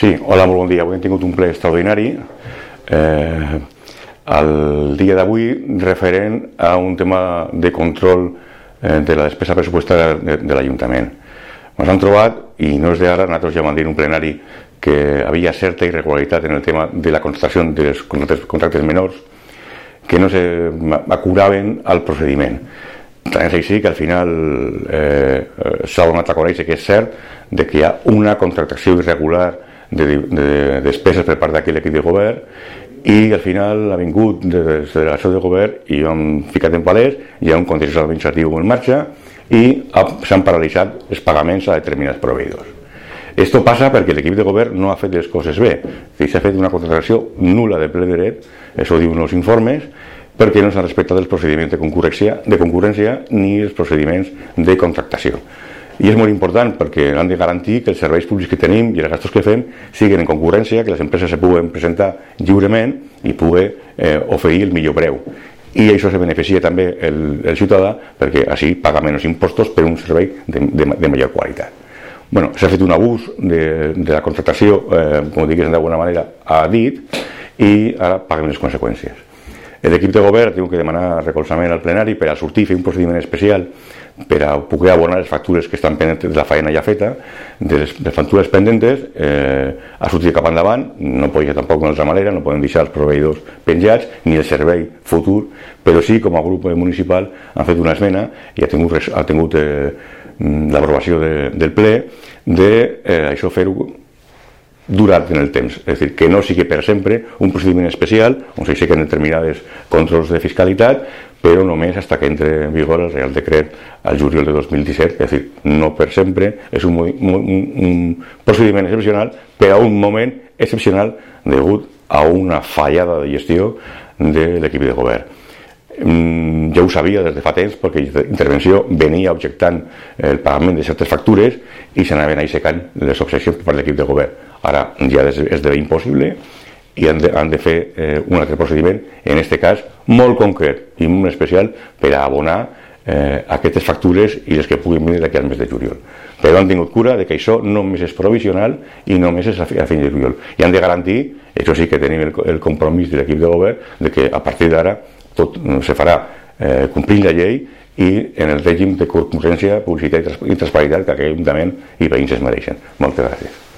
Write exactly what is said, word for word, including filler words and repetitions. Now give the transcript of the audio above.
Sí, hola, molt bon dia. Avui hem tingut un ple extraordinari eh, el dia d'avui referent a un tema de control eh, de la despesa pressupostària de, de l'Ajuntament. Ens han trobat, i no és d'ara, nosaltres ja vam dir en un plenari que havia certa irregularitat en el tema de la contractació dels contractes, contractes menors que no s'acuraven al procediment. Tant és així que al final eh, s'ha donat a conèixer que és cert de que hi ha una contractació irregular de, de, de despeses per part d'aquell equip de govern, i al final ha vingut des de la delegació de govern i hem ficat en palès, hi ha un contenciós administratiu en marxa i s'han paralitzat els pagaments a determinats proveïdors. Esto passa perquè l'equip de govern no ha fet les coses bé, s'ha fet una contractació nul·la de ple dret, això diuen els informes, perquè no s'han respectat els procediments de concurrència, de concurrència ni els procediments de contractació. I és molt important perquè han de garantir que els serveis públics que tenim i els gastos que fem siguin en concurrència, que les empreses se puguen presentar lliurement i puguen eh, oferir el millor preu. I això se beneficia també el, el ciutadà perquè així paga menys impostos per un servei de, de, de major qualitat. Bueno, s'ha fet un abús de, de la contractació, eh, com diguéssim d'alguna manera, ha dit, i ara paguem les conseqüències. L'equip de govern ha de demanar recolzament al plenari per a sortir i fer un procediment especial per a poder abonar les factures que estan pendents de la feina ja feta, de les, de les factures pendentes, eh, a sortir cap endavant. No pot ser tampoc d'una altra manera, no podem deixar els proveïdors penjats, ni el servei futur, però sí, com a grup municipal, han fet una esmena i ha tingut, ha tingut eh, l'aprovació de, del ple de eh, això fer-ho durat en el temps, és a dir, que no sigui per sempre un procediment especial on s'aixequen determinades controls de fiscalitat, però només fins que entre en vigor el Real Decret al juliol de dos mil disset, és a dir, no per sempre, és un, un, un procediment excepcional per a un moment excepcional degut a una fallada de gestió de l'equip de govern. Ja ho sabia des de fa temps perquè l'intervenció venia objectant el pagament de certes factures i s'anaven aixecant les objeccions per part de l'equip de govern. Ara ja esdevé impossible i han de, han de fer eh, un altre procediment, en aquest cas molt concret i molt especial per a abonar eh, aquestes factures i les que puguin venir d'aquí al mes de juliol. Però han tingut cura de que això només és provisional i només és a fin de juliol. I han de garantir, això sí que tenim el, el compromís de l'equip de govern, de que a partir d'ara tot se farà eh, complint la llei i en el règim de concurrència, publicitat i transparència que aquest Ajuntament i veïns es mereixen. Moltes gràcies.